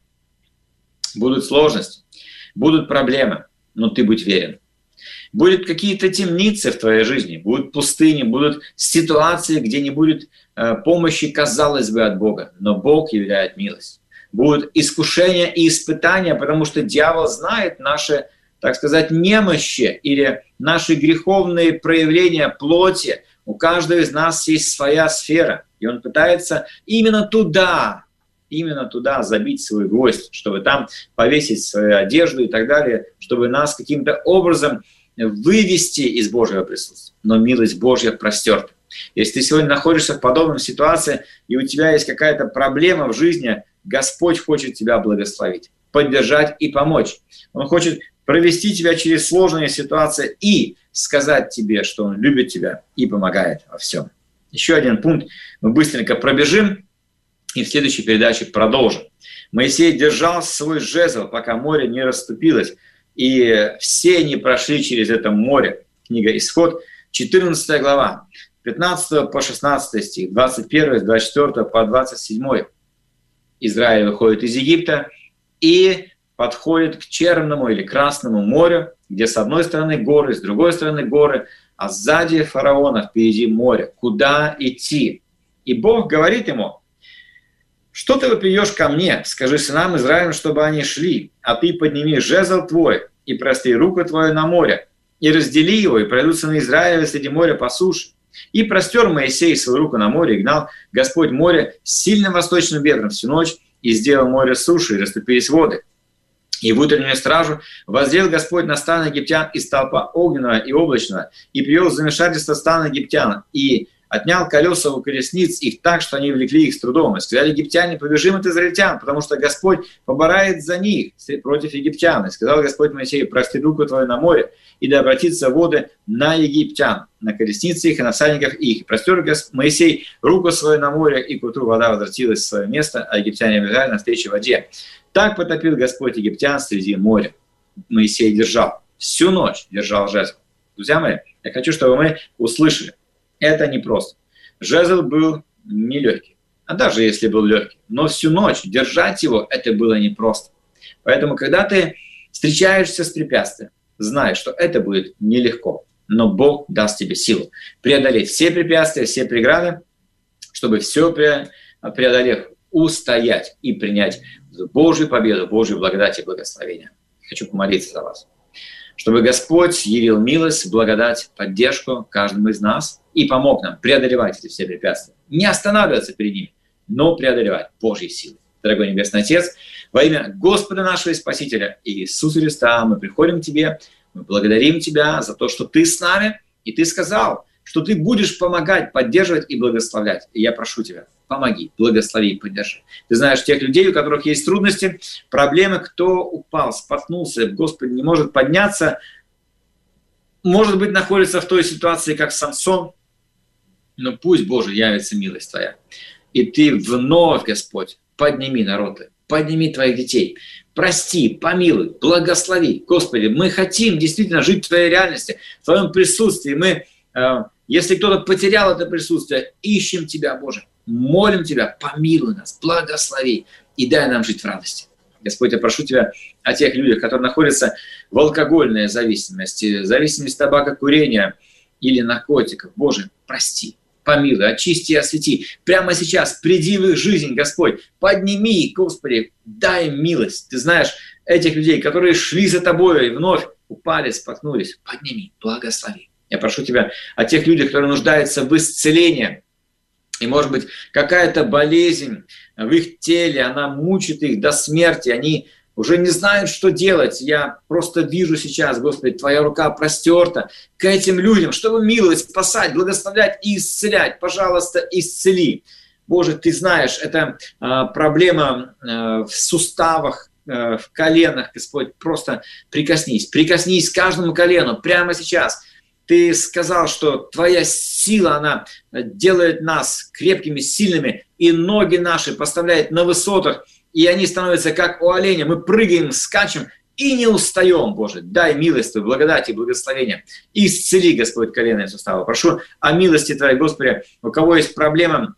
будут сложности, будут проблемы, но ты будь верен. Будут какие-то темницы в твоей жизни, будут пустыни, будут ситуации, где не будет э, помощи, казалось бы, от Бога, но Бог являет милость. Будут искушения и испытания, потому что дьявол знает наши, так сказать, немощи или наши греховные проявления плоти. У каждого из нас есть своя сфера, и он пытается именно туда, именно туда забить свой гвоздь, чтобы там повесить свою одежду и так далее, чтобы нас каким-то образом вывести из Божьего присутствия. Но милость Божья простерта. Если ты сегодня находишься в подобной ситуации, и у тебя есть какая-то проблема в жизни, Господь хочет тебя благословить, поддержать и помочь. Он хочет провести тебя через сложные ситуации и сказать тебе, что Он любит тебя и помогает во всем. Еще один пункт мы быстренько пробежим и в следующей передаче продолжим. Моисей держал свой жезл, пока море не расступилось, и все не прошли через это море. Книга Исход, четырнадцатая глава, пятнадцатый по шестнадцатый стих, двадцать первый, с двадцать четвёртого по двадцать седьмой. Израиль выходит из Египта и подходит к Черному или Красному морю, где с одной стороны горы, с другой стороны горы, а сзади фараона, впереди море. Куда идти? И Бог говорит ему, что ты вопиешь ко мне? Скажи сынам Израилю, чтобы они шли, а ты подними жезл твой и простри руку твою на море, и раздели его, и пройдут сыны Израиля среди моря по суше. И простер Моисей свою руку на море, и гнал Господь море сильным восточным ветром всю ночь, и сделал море суши, и расступились воды. И в утреннюю стражу воззрел Господь на стан египтян из столпа огненного и облачного, и привел в замешательство стан египтян, и отнял колеса у колесниц их так, что они влекли их с трудом. И сказали египтяне, побежим от израильтян, потому что Господь поборает за них против египтян. И сказал Господь Моисею, прости руку твою на море, и да обратятся воды на египтян, на колесницы их и на всадников их. И простер Моисей руку свою на море, и к утру вода возвратилась в свое место, а египтяне бежали навстречу воде. Так потопил Господь египтян среди моря. Моисей держал, всю ночь держал жезл. Друзья мои, я хочу, чтобы мы услышали, это непросто. Жезл был нелегкий, а даже если был легкий, но всю ночь держать его, это было непросто. Поэтому, когда ты встречаешься с препятствием, знай, что это будет нелегко, но Бог даст тебе силу преодолеть все препятствия, все преграды, чтобы все преодолев, устоять и принять Божью победу, Божью благодать и благословение. Хочу помолиться за вас, чтобы Господь явил милость, благодать, поддержку каждому из нас и помог нам преодолевать эти все препятствия. Не останавливаться перед ними, но преодолевать Божьей силой. Дорогой Небесный Отец, во имя Господа нашего и Спасителя Иисуса Христа мы приходим к Тебе, мы благодарим Тебя за то, что Ты с нами, и Ты сказал, что Ты будешь помогать, поддерживать и благословлять. И я прошу Тебя, помоги, благослови и поддержи. Ты знаешь тех людей, у которых есть трудности, проблемы, кто упал, споткнулся, Господи, не может подняться, может быть, находится в той ситуации, как Самсон, но пусть, Боже, явится милость Твоя. И Ты вновь, Господь, подними народ, подними Твоих детей, прости, помилуй, благослови. Господи, мы хотим действительно жить в Твоей реальности, в Твоем присутствии. Мы, э, если кто-то потерял это присутствие, ищем Тебя, Боже, молим Тебя, помилуй нас, благослови и дай нам жить в радости. Господь, я прошу Тебя о тех людях, которые находятся в алкогольной зависимости, зависимости от табакокурения или наркотиков. Боже, прости, помилуй, очисти и освети. Прямо сейчас приди в их жизнь, Господь, подними, Господи, дай милость. Ты знаешь этих людей, которые шли за Тобой и вновь упали, споткнулись. Подними, благослови. Я прошу Тебя о тех людях, которые нуждаются в исцелении. И, может быть, какая-то болезнь в их теле, она мучит их до смерти, они уже не знают, что делать. Я просто вижу сейчас, Господи, Твоя рука простерта к этим людям, чтобы миловать, спасать, благословлять и исцелять. Пожалуйста, исцели. Боже, Ты знаешь, это э, проблема э, в суставах, э, в коленах, Господь, просто прикоснись. Прикоснись к каждому колену прямо сейчас. Ты сказал, что Твоя сила, она делает нас крепкими, сильными, и ноги наши поставляет на высотах, и они становятся как у оленя. Мы прыгаем, скачем и не устаем, Боже. Дай милость Твою, благодать и благословение. Исцели, Господь, коленные суставы. Прошу о милости Твоей, Господи, у кого есть проблемы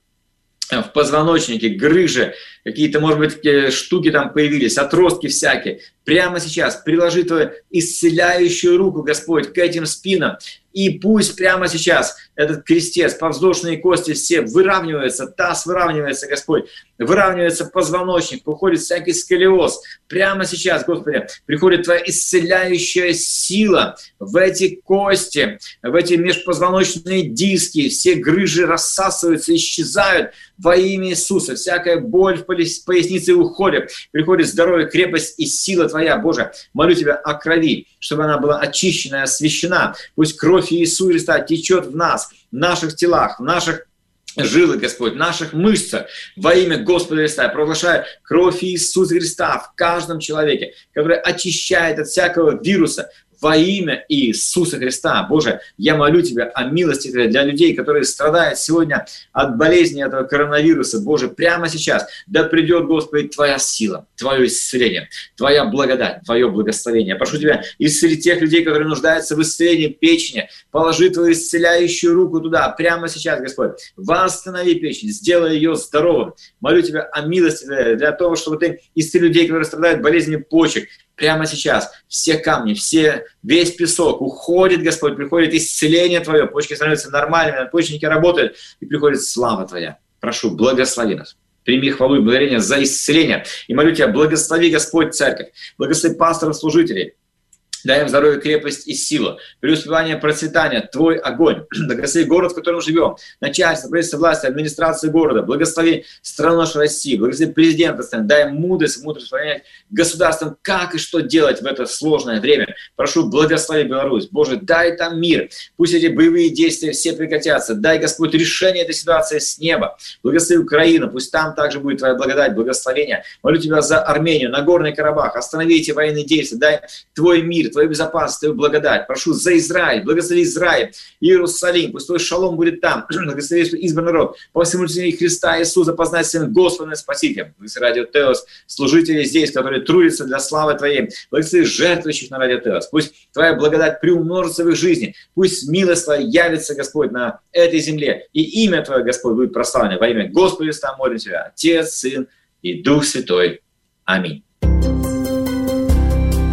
в позвоночнике, грыжи, какие-то, может быть, штуки там появились, отростки всякие. Прямо сейчас приложи Твою исцеляющую руку, Господь, к этим спинам. И пусть прямо сейчас этот крестец, подвздошные кости все выравниваются, таз выравнивается, Господь, выравнивается позвоночник, уходит всякий сколиоз. Прямо сейчас, Господи, приходит Твоя исцеляющая сила в эти кости, в эти межпозвоночные диски, все грыжи рассасываются, исчезают во имя Иисуса. Всякая боль в пояснице уходит, приходит здоровье, крепость и сила Твоя, Боже. Молю Тебя о крови, чтобы она была очищена, освящена. Пусть кровь Иисуса Христа течет в нас, в наших телах, в наших жилах, Господь, в наших мышцах. Во имя Господа Христа я провозглашаю кровь Иисуса Христа в каждом человеке, который очищает от всякого вируса. Во имя Иисуса Христа. Боже, я молю Тебя о милости для людей, которые страдают сегодня от болезни этого коронавируса. Боже, прямо сейчас да придет, Господи, Твоя сила, Твое исцеление, Твоя благодать, Твое благословение. Я прошу Тебя исцелить тех людей, которые нуждаются в исцелении печени. Положи Твою исцеляющую руку туда, прямо сейчас, Господь. Восстанови печень, сделай ее здоровым. Молю Тебя о милости для того, чтобы Ты исцелил людей, которые страдают болезнями почек. Прямо сейчас все камни, все, весь песок уходит, Господь, приходит исцеление Твое, почки становятся нормальными, надпочечники работают, и приходит слава Твоя. Прошу, благослови нас. Прими хвалу и благодарение за исцеление. И молю Тебя, благослови, Господь, церковь, благослови пасторов, служителей. Дай им здоровье, крепость и силу, преуспевание, процветание, Твой огонь. Благослови город, в котором живем, начальство, правительство, власти, администрацию города. Благослови страну нашу Россию, благослови президента страны. Дай им мудрость, мудрость управлять государством, как и что делать в это сложное время. Прошу, благослови Беларусь. Боже, дай там мир. Пусть эти боевые действия все прекратятся. Дай, Господь, решение этой ситуации с неба. Благослови Украину. Пусть там также будет Твоя благодать, благословение. Молю Тебя за Армению, Нагорный Карабах. Останови эти военные действия. Дай Твой мир, Твою безопасность, Твою благодать. Прошу за Израиль, благослови Израиль, Иерусалим, пусть Твой шалом будет там, благослови избранный народ, по всему течению Христа Иисуса познать своим Господом и Спасителем. Благослови Радио Теос, служители здесь, которые трудятся для славы Твоей, благослови жертвующих на Радио Теос. Пусть Твоя благодать приумножится в их жизни, пусть милость Твоя явится, Господь, на этой земле, и имя Твое, Господь, будет прославлено. Во имя Господа Христа молим Тебя, Отец, Сын и Дух Святой. Аминь. Библия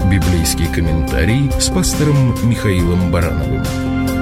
библейский комментарий с пастором Михаилом Барановым.